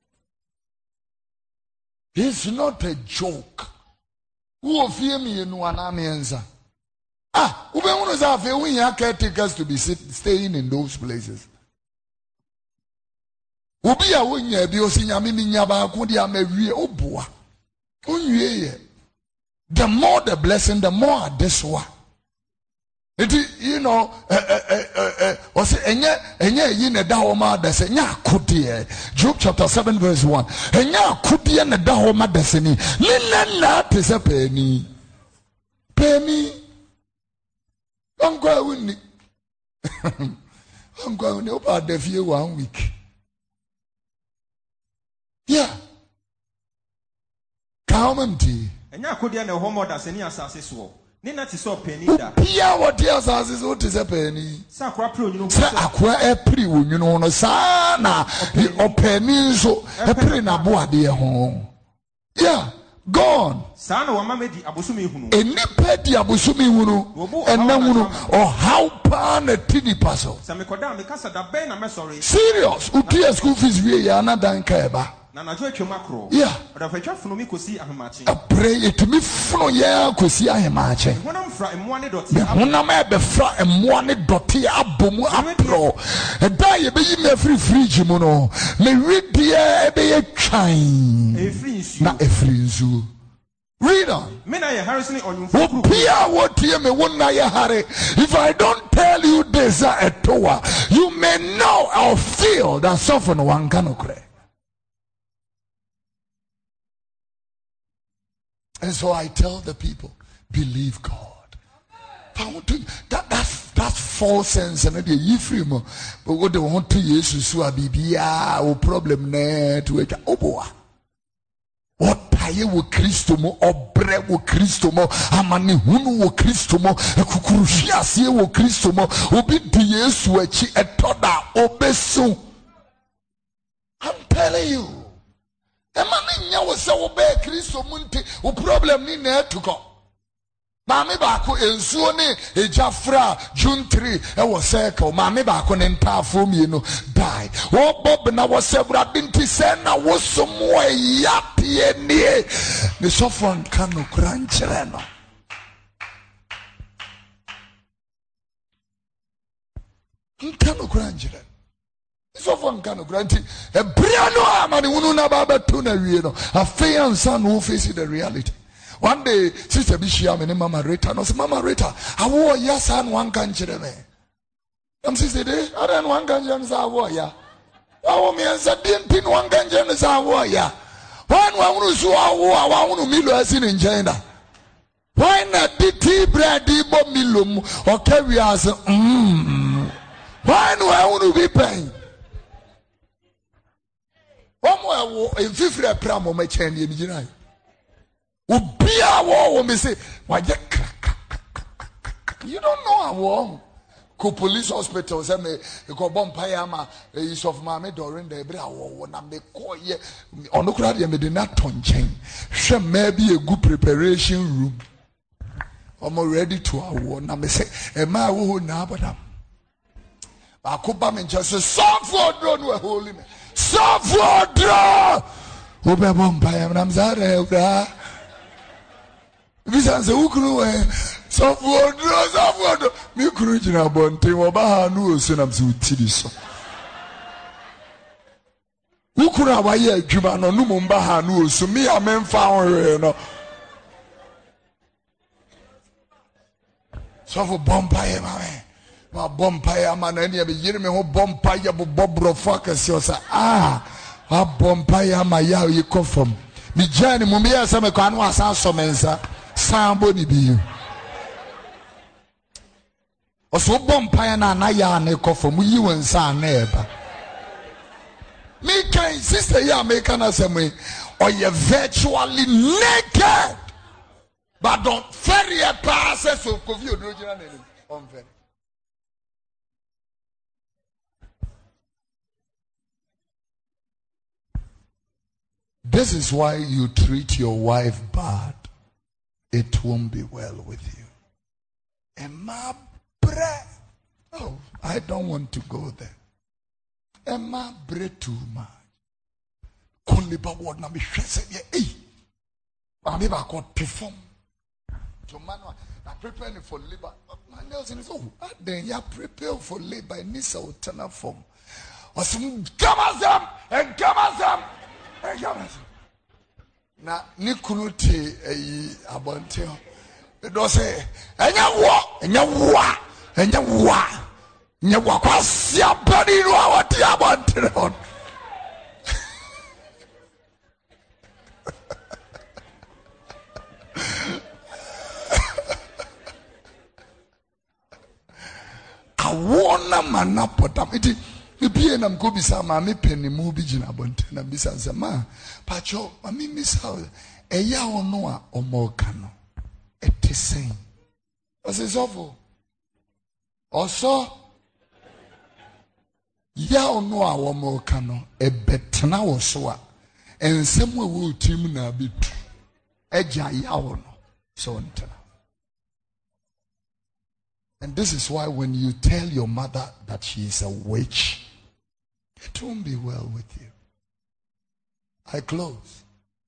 [SPEAKER 2] It's not a joke. Who of you me in one answer? Ah, who be one of us we have caretakers to be sit, staying in those places. Who be a win ye be osinya mi nyaba ko dia mawie oboa. Onwie. The more the blessing, the more this one. It, you know, was it enye enye yi ne da ho ma da se nya akode. Job chapter seven verse one. Enya akode ne da ho ma da se ni. Ni na na te se peni. Peni. Onkwa wuni. Onkwa wuni oba da fie one week. Yeah. Kaumenti.
[SPEAKER 3] Enya akode ne ho ma da se ni asase so. Nina ti so penny da.
[SPEAKER 2] Pia what else as what is a penny?
[SPEAKER 3] Sa akwa pre onwunu.
[SPEAKER 2] Sa akwa e pre onwunu no sa na o penny so e pre na bo ade ho. Yeah, gone.
[SPEAKER 3] Sa na wama medi abosumi hunu.
[SPEAKER 2] Enipa di abosumi hunu. Enna hunu o how pa na tini paso.
[SPEAKER 3] Sa me koda me kasa da ben na me sorry.
[SPEAKER 2] Serious. Uti school fees we ya na dan ka eba.
[SPEAKER 3] Na na jo atwema kro.
[SPEAKER 2] Yeah.
[SPEAKER 3] Oda fa twa funo mi kosi ahemache.
[SPEAKER 2] A pray it me funo ya kosi ahemache.
[SPEAKER 3] Honam fra emmo ne doti.
[SPEAKER 2] Honam e be fra emmo ne doti abomu apro. E da ye be yi me free fridge mu no. Me ready e be ye twan.
[SPEAKER 3] E free nsu.
[SPEAKER 2] Na e free nsu. Read on.
[SPEAKER 3] Me na ye Harrison onwumfo kru.
[SPEAKER 2] Pia what ye me won na ye hare. If I don't tell you this at toa, you may know or feel that soften one kanokre. And so I tell the people, believe God. I want to, that, that's, that's false sense. And they are free more. But what they want to use is to be a problem ne to it. Oh boy. What paye wo Kristo mo, obre wo Kristo mo, amani hunu wo Kristo mo, kukurushi asiye wo Kristo mo, obi di Yesu echi etoda obesu. I'm telling you. Emani nya wo se wo be Kristo munti o problem ni na etuko maame baako ensuo ne ejafra June three e wo circle maame baako ne ntafo mienu die wo bob na wo se brade nti se na wo somo ya pie nie ne sofon kan no kranchre no kan no kranchre so fun kind of granted a briano amani unu na baba tuna wie no afei ansa no face the reality. One day sister Bishia me mama Rita no say mama Rita awo ya san wan kan kire me am sister dey adan wan kan kire say awo ya awo me ansa dem pin wan kan kire say awo ya wan wan unu so awo awo unu milo asi ni njenda why na dt bread bo milo mu o carry as mm why no wan unu be pain. Omo e fifre pra mo ma chen ni gina obia wo wo me say waje you don't know how ko police hospital say me ko bompa ya ma is of ma me during the bra wo na me ko ye onokura de me de na tonchen hwe ma bi egu preparation room omo ready to awo na me say e ma wo na abodam ba ko ba me just so for drone we holy me Safodra Obe bomba ya mnamzare obra Bisanse ukuru we Safodra Safodra Mi kuru jina bonte Oba hanu osu namsi utili so Ukuru awaye adwuma no Numu mba hanu osu Mi amenfa onwe no Safo bomba ya mame ma bompire man any be yiri me ho bompire bo bobro focus yo say ah a bompire ma ya yi confirm mi jani mu me yasa me kwa no asan so mensa sambo ni bi oso bompire na na ya na confirm yi wonsa na eba me kan sister ya me kan asem or you virtually naked but don't ferry a pass so kofi odrojina na ni on very. This is why you treat your wife bad. It won't be well with you. And my breath. Oh, I don't want to go there. Emma bread too much. Koliba word na me hwese ye eh. Ami ba ko perform. To man na prepare for labor. Man else in oh, then you prepare for labor in this alternative form. Or some come as them and come as them and come as them. Na ni kunu te eh abonte. It do say enya wo enya wa enya wa enya wa kwa sia body no awati abonte on. I wanna manapotam. It is be an amcobisa, mammy penny movie jinabont and bisa ma. Pacho, mammy miss how a ya or noa or more cano. It is saying. Was it awful? Also, ya or noa or more cano, a betana or so, and somewhere will team na be true. Eja ya or no. So on. And this is why when you tell your mother that she is a witch, it won't be well with you. I close.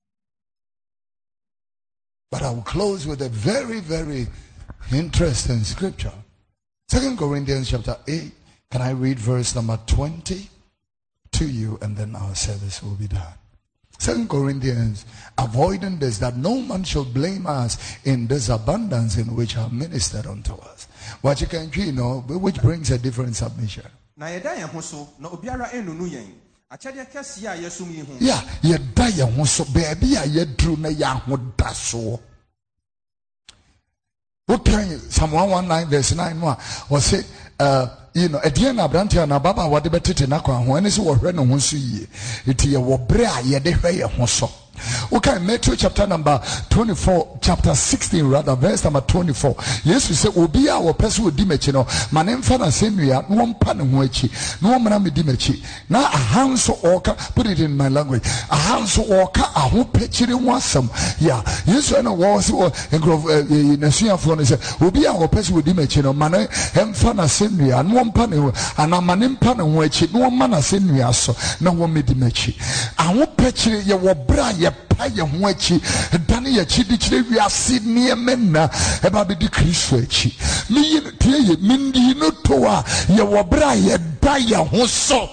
[SPEAKER 2] But I will close with a very, very interesting scripture. Second Corinthians chapter eight. Can I read verse number twenty to you, and then our service will be done. Second Corinthians, avoiding this, that no man shall blame us in this abundance in which are ministered unto us. What you can you know, which brings a different submission. Yeah, you die so baby, I drew na yahu daso. Okay, Psalm one one nine verse nine was say, uh, you know, at the end of Brantia na Baba, what the better Nako, when is what Renan wants to ye, it ye were brea ye de way a hoso. Okay, Matthew chapter number twenty-four, chapter sixteen, rather, verse number twenty-four. Yes, we say, Obi our person with Dimechino, my name Fana Semia, no one pan and wechi, no one dimechi. Now a hands orca, put it in my language, a hands orca, a who picture was some. Yeah, yes, I know was in Grove in a Sia phone is Obi our person with Dimechino, man, and Fana Semia, no one pan and a manim pan and wechi, no one man Semia, so no one made Dimechi. I won't picture you were bra. Paya Huechi, Dani Chidi, we are Sydney Mena, about the Christwechi. Me, Mindy, no toa, Yawabra, Daya Hoso.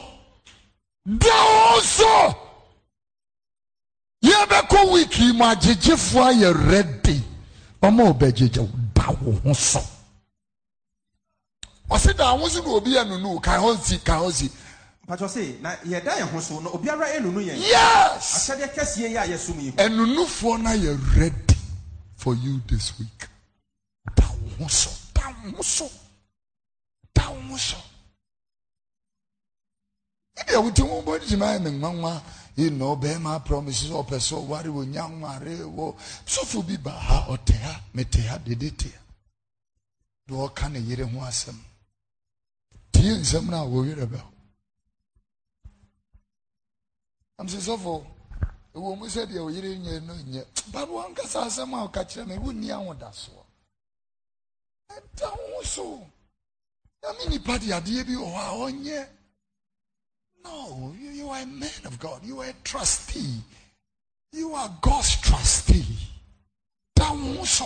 [SPEAKER 2] Daoso Yabako wiki, my Jeffwa, you're ready. Omo Bejo, Dao Hoso. I said, I wasn't going to be a no, Kahosi, Kahosi. Yes. And no for now you're ready for you this week. Down so, down so, down so. Yeah, we don't want to mind mama. You know, bear my promises or person. What will young Mary? So for be baha or tea, metea did it. Do all kind of year and wasm. Tea and some now worried about. I'm so for the woman said you're eating your no yet. But one can somehow catch them, it wouldn't yawn that so. And down so. I mean, you party at the or on yet. No, you, you are a man of God. You are a trustee. You are God's trustee. Down so.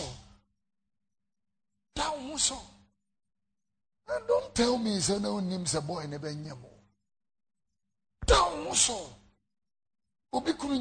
[SPEAKER 2] Down so. And don't tell me, so no name's a boy never knew. Down so. I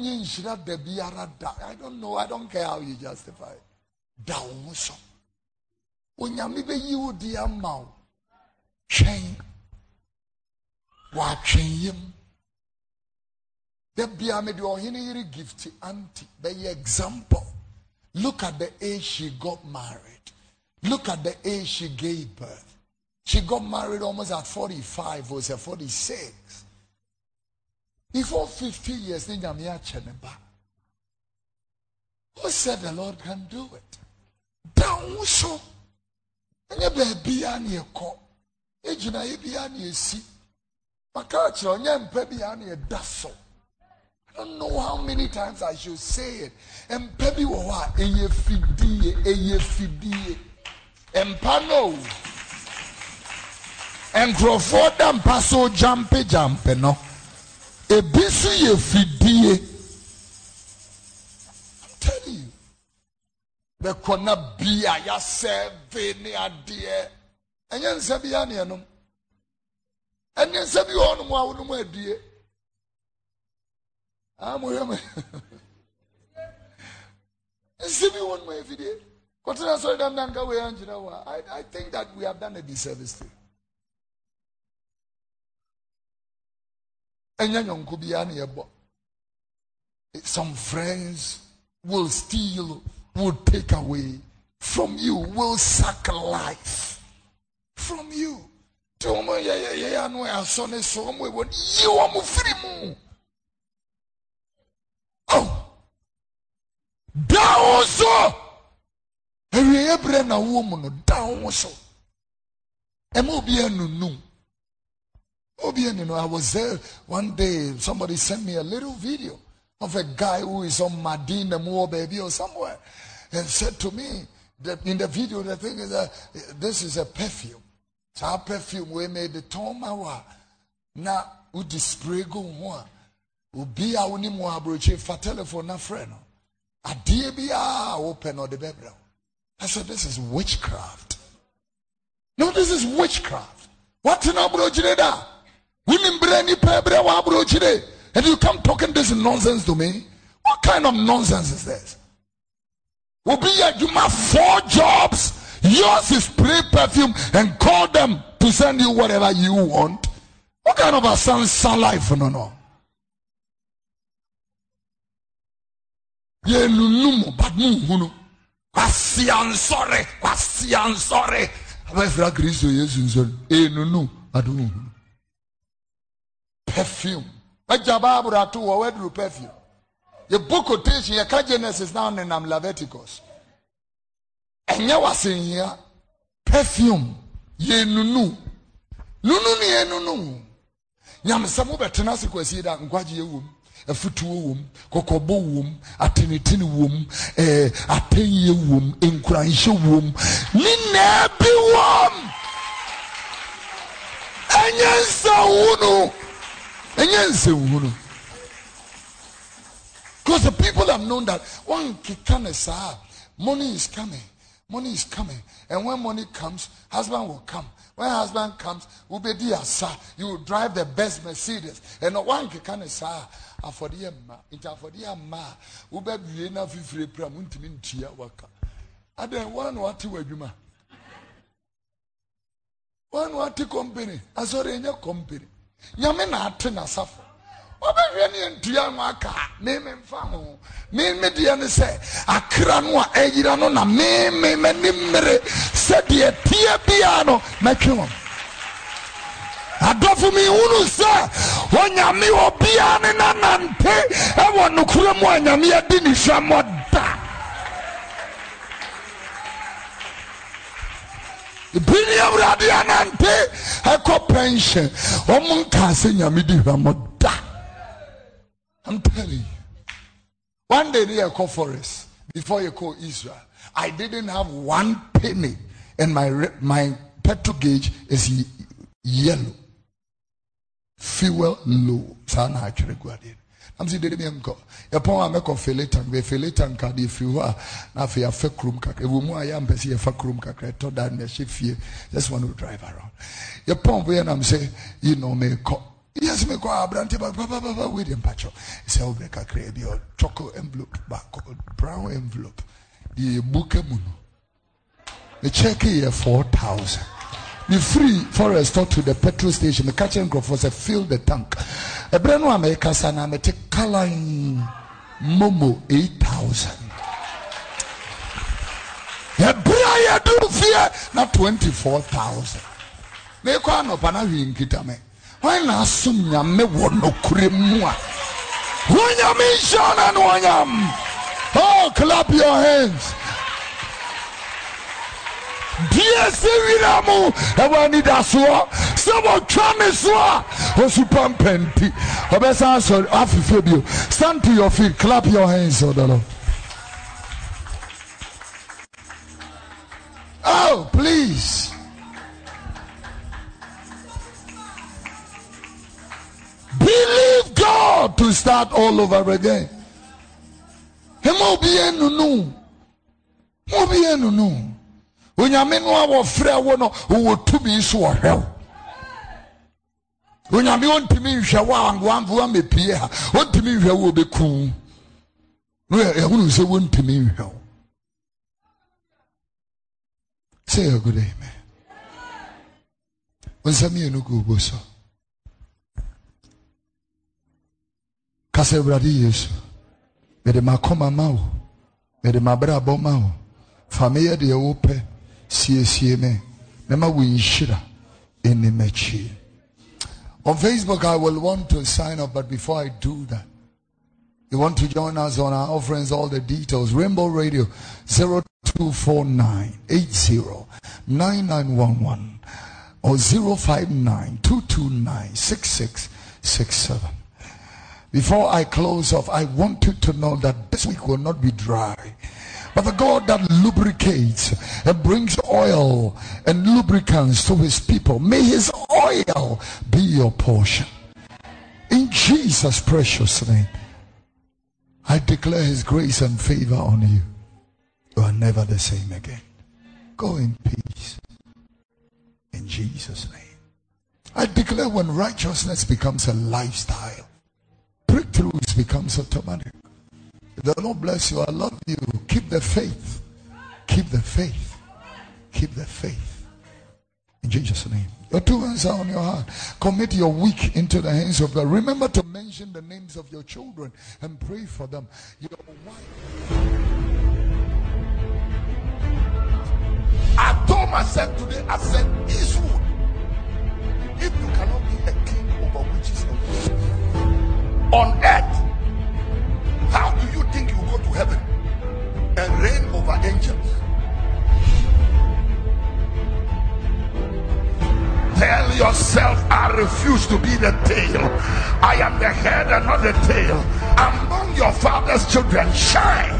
[SPEAKER 2] don't know. I don't care how you justify it. Down so. When you maybe you dear mouth, chain, watching him. The Biamed or any gift auntie. By example, look at the age she got married. Look at the age she gave birth. She got married almost at forty-five, or say forty-six. Before fifty years, who said the Lord can do it? Down so. And you be a near call. Ejina be a near sea. Makachi on yam pebi a near dasso. I don't know how many times I should say it. And pebi wa a ye fidi, a ye fidi. And pano. and Crawford and Paso Jumpy Jumpy no. A busy fidie. I'm telling you. The corner be a ya seven dear. And yan Sabianianum. And then Sabion more dear. I'm with him. Sabi one more video. I, I think that we have done a disservice to you. Some friends will steal, will take away from you, will suck life from you. You oh, down so. Every na woman down so. Emobianu no. I was there one day. Somebody sent me a little video of a guy who is on Madina Moore baby or somewhere, and said to me that in the video the thing is that this is a perfume. So our perfume we made the tomawa na udi spray go one. Ubi a uni mo abroche for telephone na friend. A dear be open or the baby. I said this is witchcraft. No, this is witchcraft. What in abroche da? Women brainy pebre wa abroche. And you come talking this nonsense to me? What kind of nonsense is this? Will be a you have four jobs. Yours is spray perfume and call them to send you whatever you want. What kind of a son son life? No, no. Ye nunumo but mu Kwasian sorry, kwasian sorry. Aba fra Kristo Yesu nso. E nunu adu. Perfume. Majaba abura to wo wedru perfume. The book quotation ye ka Genesis now in am Leviticus. Enye wasen here perfume ye nunu. Nunu ni ye nunu. Nyam samu betena se kwasi da nkwaje ye wom. Afutuo wom, kokobo wom, atenetene wom, eh atenye wom, enkuranhye wom, ni na bi wom. Enyensa wunu. Enyensa wunu. Because the people have known that one can say money is coming. Money is coming. And when money comes, husband will come. When husband comes, will be dear, sir. You will drive the best Mercedes. And one can say, for the Emma, it's for the Emma, who be enough if you pray, Muntimintia waka. I don't want what to do. One what to company. I saw in your company. Yamina Tina suffer. Obeying to young waka, name and family. Me median say, a cranwa egirano na me me me nimere, said the tia piano, make him. I don't for me, who say, when you me or piano and ante, I want to cram one yamia dinisha moda. The penny of Radianante, I call pension, or Moncassin Yamidi Moda. I'm telling you. One day they call forest before you call Israel. I didn't have one penny, and my my petrol gauge is yellow. Fuel low. Sana actually go ahead. I'm saying they didn't go. Upon I make a failure tank, we failure tank card if you are now for your fake room crack. If we more I am busy a fake room crack. I told that the ship here. Just want to drive around. Upon when I'm saying, you know me call. Yes, me go abranti ba ba ba ba William Pacho. It's a break create your chocolate envelope back brown envelope. The book muno. The check here four thousand. The free forest talk to the petrol station. The catching crop was a fill the tank. A brand new American sana me take color Momo eight thousand. The braya do fear not twenty four thousand. Me ko anopana wi nkita me. Why not some me won no kremua? When you mention and when you oh, clap your hands. Dear Siramo, I want it as well. Someone try me swap. Oh, super penti. Obesa answer afifebio. Stand to your feet, clap your hands, oh the Lord. Oh, please. God to start all over again. Him obi no no. Obi no no. Onyame no awo frɛ wo no wo tumi so ohwɛ. Onyame ontimi nhwɛ wo angoanfo amepie ha. Ontimi nhwɛ wo beku. No ehunu se wo ontimi nhwɛ wo. Say a good amen. When Sammy no go boso. Kase bradi Yesu. Me de makoma mawo. Me de mabra bo mawo. Family de ope. Sie sie me. Mema winshira. Eni mechi. On Facebook I will want to sign up, but before I do that, you want to join us on our offerings, all the details. Rainbow Radio zero two four nine eight zero nine nine one one or zero five nine two two nine six six six seven. Before I close off, I want you to know that this week will not be dry. But the God that lubricates and brings oil and lubricants to his people, may his oil be your portion. In Jesus' precious name, I declare his grace and favor on you. You are never the same again. Go in peace. In Jesus' name. I declare when righteousness becomes a lifestyle, breakthroughs becomes automatic. The Lord bless you. I love you. Keep the faith. Keep the faith. Keep the faith. In Jesus' name. Your two hands are on your heart. Commit your week into the hands of God. Remember to mention the names of your children and pray for them. Your wife. I told myself today, I said, Eastwood, if you cannot be a king over witches and wizards on earth, how do you think you will go to heaven and reign over angels? Tell yourself, I refuse to be the tail. I am the head and not the tail. Among your father's children, shine.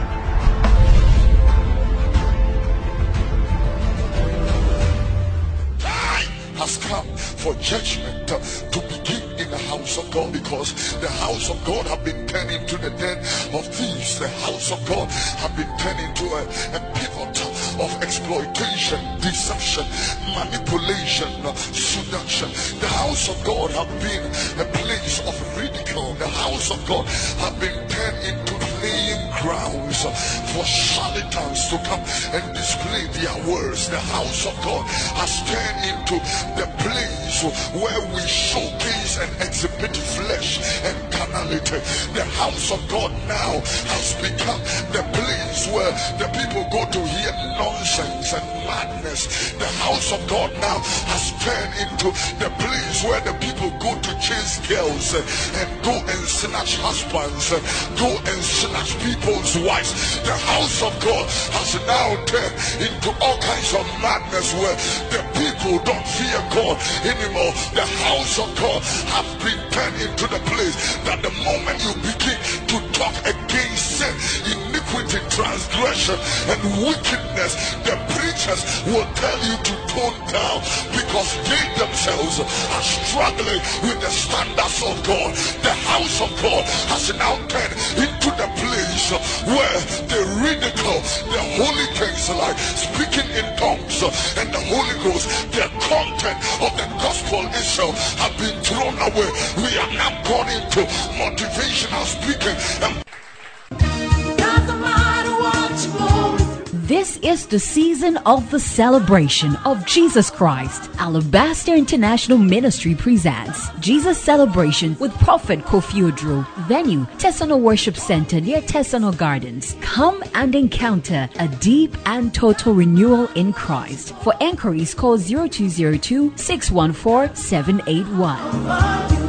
[SPEAKER 2] Has come for judgment uh, to begin in the house of God, because the house of God have been turned into the den of thieves. The house of God have been turned into a, a pivot of exploitation, deception, manipulation, uh, seduction. The house of God have been a place of ridicule. The house of God have been turned into laying grounds uh, for charlatans to come and display their words. The house of God has turned into the place where we showcase and exhibit flesh and carnality. The house of God now has become the place where the people go to hear nonsense and madness. The house of God now has turned into the place where the people go to chase girls and go and snatch husbands, go and snatch people's wives. The house of God has now turned into all kinds of madness where the people don't fear God anymore. The house of God has been turned into the place that the moment you begin to talk against sin, iniquity, transgression, and wickedness, the preachers will tell you to tone down, because they themselves are struggling with the standards of God. The house of God has now turned into the place where they ridicule the holy things like speaking in tongues and the Holy Ghost. The content of the gospel itself have been thrown away. We are now gone into motivational speaking and
[SPEAKER 1] This is the season of the celebration of Jesus Christ. Alabaster International Ministry presents Jesus Celebration with Prophet Kofi Odro. Venue, Tesano Worship Center near Tesano Gardens. Come and encounter a deep and total renewal in Christ. For enquiries, call zero two zero two, six one four, seven eight one.